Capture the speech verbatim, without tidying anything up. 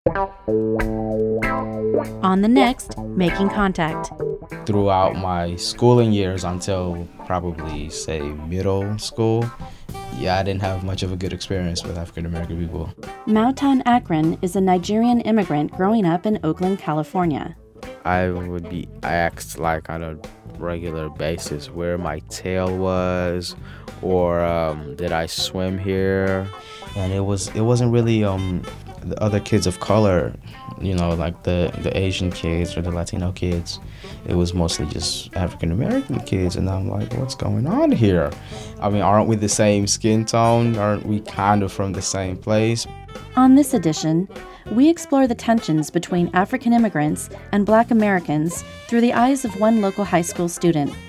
On the next, Making Contact. Throughout my schooling years until probably, say, middle school, yeah, I didn't have much of a good experience with African American people. Mautan Akron is a Nigerian immigrant growing up in Oakland, California. I would be asked, like, on a regular basis where my tail was, or um, did I swim here? And it was it wasn't really um the other kids of color, you know, like the the Asian kids or the Latino kids. It was mostly just African American kids, and I'm like, what's going on here? I mean, aren't we the same skin tone? Aren't we kind of from the same place? On this edition, we explore the tensions between African immigrants and Black Americans through the eyes of one local high school student.